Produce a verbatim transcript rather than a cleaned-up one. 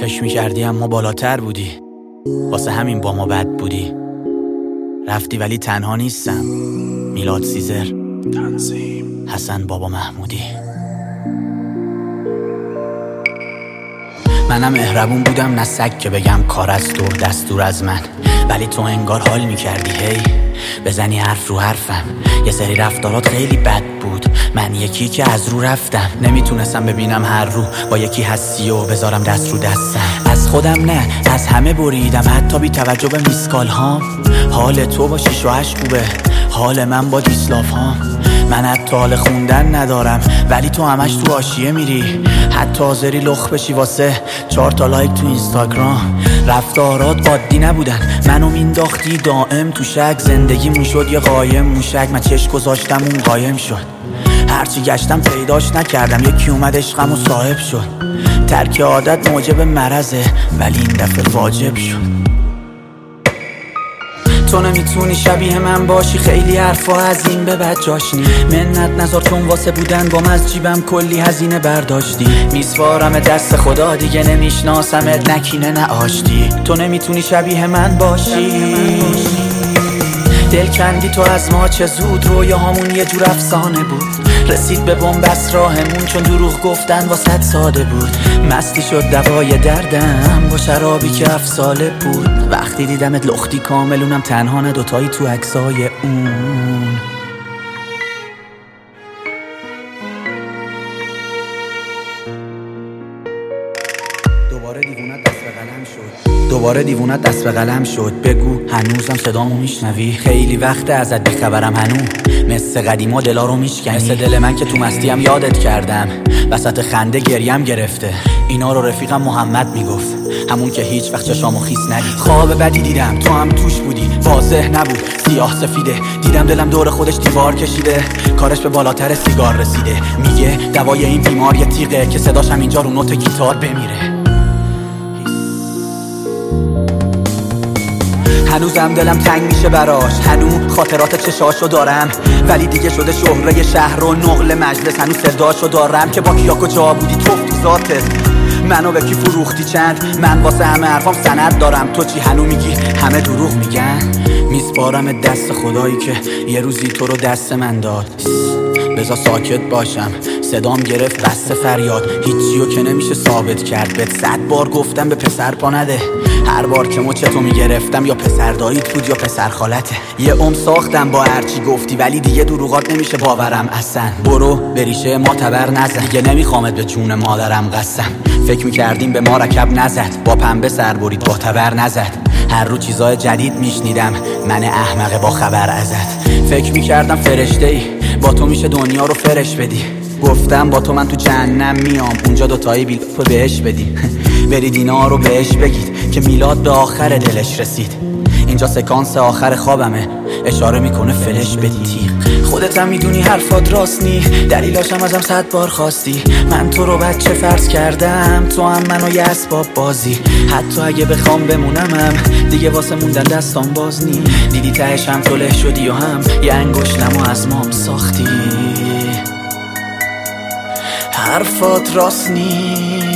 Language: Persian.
فکر میکردی اما بالاتر بودی، واسه همین با ما بد بودی. رفتی ولی تنها نیستم. میلاد سیزر، تنظیم حسن بابا محمودی. منم مهربون بودم نه سگ که بگم کار از تو دستور از من، ولی تو انگار حال میکردی هی بزنی حرف رو حرفم. یه سری رفتارات خیلی بد بود، من یکی که از رو رفتم. نمیتونستم ببینم هر رو با یکی هستی و بذارم دست رو دستم. از خودم نه از همه بریدم، حتی بی توجه به میسکال هام. حال تو با شیش و هشت خوبه، حال من با دیسلاف هام. من حتی حال خوندن ندارم ولی تو همش تو حاشیه میری، حتی حاضری لخ بشی واسه چهار تا لایک تو اینستاگرام. رفتارات عادی نبودن، منو مینداختی دائم تو شک. زندگی میشد یه قایم موشک، من چشم گذاشتم اون قایم شد. هرچی گشتم پیداش نکردم، یکی اومد عشقم و صاحب شد. ترک عادت موجب مرضه ولی این دفعه واجب شد. تو نمیتونی شبیه من باشی، خیلی حرفا از این به بعد جاش نی. منت نذار چون واسه بودن با از جیبم کلی هزینه برداشتی. میسپارم دست خدا دیگه نمیشناسمت، نکینه نه آشتی. تو نمیتونی شبیه من باشی، دل کندی تو از ما چه زود. رویاهامون یه جور افسانه بود، رسید به بنبست راهمون چون دروغ گفتن واسط ساده بود. مستی شد دوای دردم با شرابی که افساله بود. وقتی دیدمت لختی کاملونم تنها نه دوتایی تو عکسای اون. دوباره دیوونت دست به قلم شد، دوباره دیوونت دست به قلم شد. بگو هنوزم صدامو میشنوی؟ خیلی وقت ازت بیخبرم هنوز، مثل قدیما دلا رو میشکنی. مثل دل من که تو مستیم یادت کردم، وسط خنده گریم گرفته. اینا رو رفیقم محمد میگفت، همون که هیچ وقت چشامو خیس ندید. خواب بدی دیدم تو هم توش بودی، واضح نبود سیاه سفیده. دیدم دلم دور خودش دیوار کشیده، کارش به بالاتر سیگار رسیده. میگه دوای این بیمار یه تیغه که صداش هم اینجا رو نوت گیتار بمیره. هنوزم دلم تنگ میشه براش، هنوز خاطرات چشاشو دارم. ولی دیگه شده شهره شهر و نقل مجلس، هنوز صداشو دارم که با کیا کجا بودی توف تو ذاتت. منو به کی فروختی چند؟ من واسه همه حرفام سند دارم، تو چی هنو میگی همه دروغ میگن؟ میسپارم دست خدایی که یه روزی تو رو دست من داد. بذار ساکت باشم، صدام گرفت بسته فریاد. هیچیو که نمیشه ثابت کرد، بهت صد بار گفتم به پسر پا نده. هر بار که مچتو میگرفتم یا پسر داییت بود یا پسر خالته. یه عمر ساختم با هرچی گفتی ولی دیگه دروغات نمیشه باورم اصلا. برو بریشه ما تبر نزن، دیگه نمیخوامت به جون مادرم قسم. فکر میکردیم به ما رکب نزد، با پنبه سر برید با تبر نزد. هر رو چیزای جدید میشنیدم، من احمق با خبر ازت. فکر میکردم فرشته ای با تو میشه دنیا رو فرش بدی. گفتم با تو من تو جهنم میام، اونجا دوتایی بیل تو بهش بدی. برید اینا رو بهش بگید که میلاد به آخر دلش رسید. اینجا سکانس آخر خوابمه، اشاره میکنه فلش بدی تیغ. خودت هم میدونی حرفات راست نی، دلیلاشم ازم صد بار خواستی. من تو رو بچه فرض کردم، تو هم منو یه اسباب بازی. حتی اگه بخوام بمونمم دیگه واسه موندن دستام باز نی. دیدی تهش هم تو له شدی و هم یه انگشتم و از مام ساختی. حرفات راست نی.